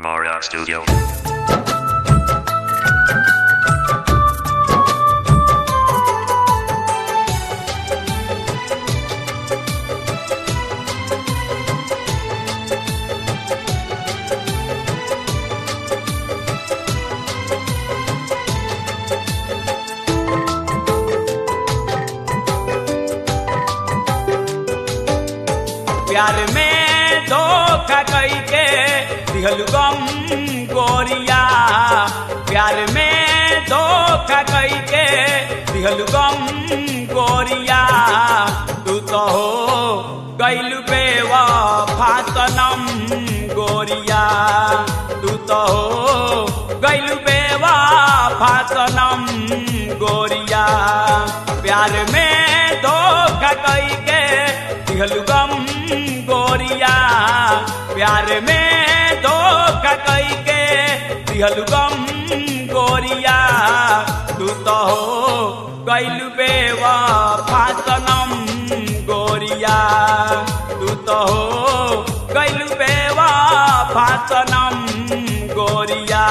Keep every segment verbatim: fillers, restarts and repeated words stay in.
Mara Studio. प्यार में धोखा कई के दिहलु गम गोरिया, प्यार में धोखा कई के दिहलु गम गोरिया। तू तो हो गइलु बेवफा सनम गोरिया, तू तो हो गइलु बेवफा सनम गोरिया। प्यार में धोखा कई के दिहलु गम गोरिया, प्यार में धोखा कई के दिहलु गम गोरिया। तू तो हो गइलु बेवफा सनम गोरिया, तू तो हो गइलु बेवफा सनम गोरिया।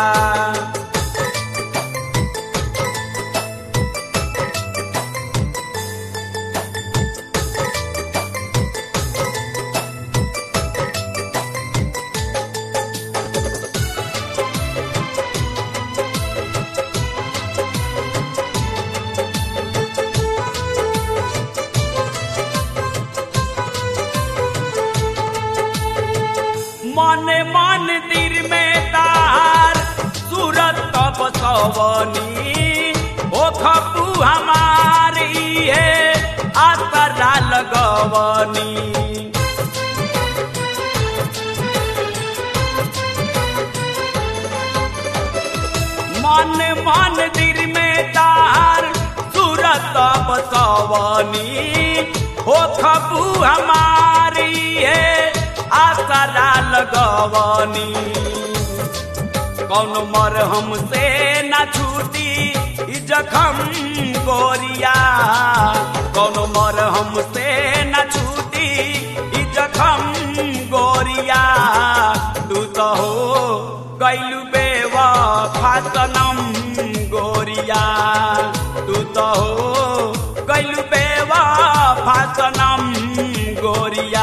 मन मंदिर में तार सूरत तब सवनी, ओ खपू हमारी है आसरा लगवनी। मन मंदिर में तार सूरत तब सवनी, ओ खपू हमारी है आसरा लगवनी। कौन मरहम से न छूटी ई जखम गोरिया, कौन मरहम से न छूटी ई जखम गोरिया। तू तो हो गइलु बेवफा सनम गोरिया, तू तो हो गइलु बेवफा सनम गोरिया।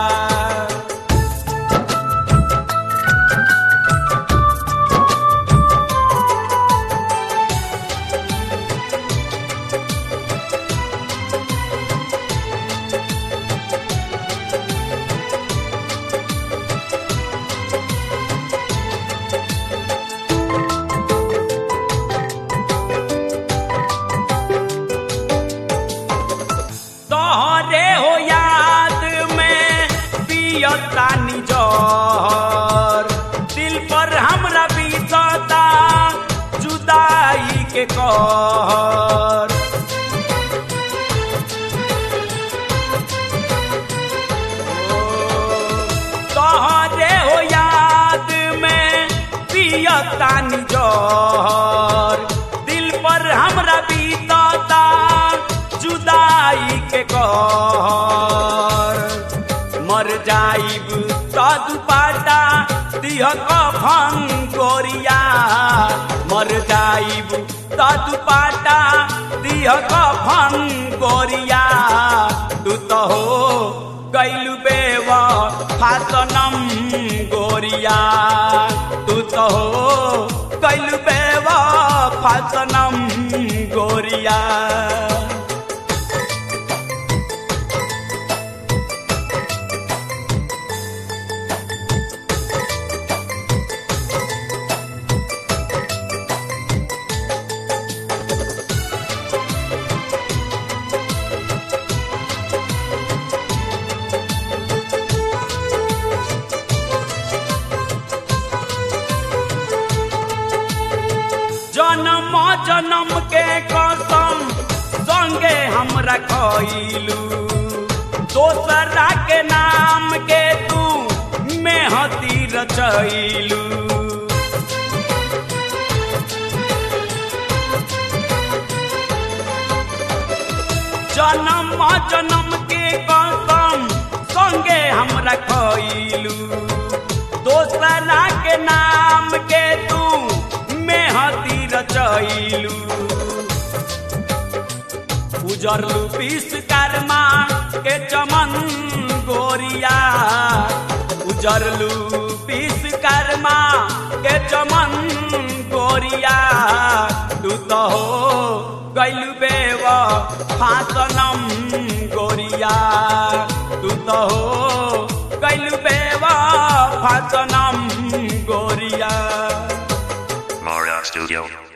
तोहरे हो याद में पियतानी जहर, दिल पर हमरा बीतता जुदाई के कहर। तोहरे हो याद में पियतानी जहर, दिल पर हमरा बीतता जुदाई के कहर। मर जाइब तो दुपाटा दिह कफन गोरिया, मर जाइब तो दुपाटा दिह कफन गोरिया। तू तो हो गइलु बेवफा सनम गोरिया, तू तो हो गइलु बेवफा सनम गोरिया। जन्म जन्म के कसम संगे हमरा खइलू, दोसरा के नाम के तू मेहदी रचैलू। जन्म जन्म के कसम संगे हमरा खइलू, दोसरा के नाम के तू मेहदी रचैलू उजरलू विश्वकर्मा के चमन गोरिया उजरलू विश्वकर्मा के चमन गोरिया तू तो हो गैलू बेवफा सनम गोरिया तू तो हो गैलू बेवफा सनम गोरिया Mara Studio.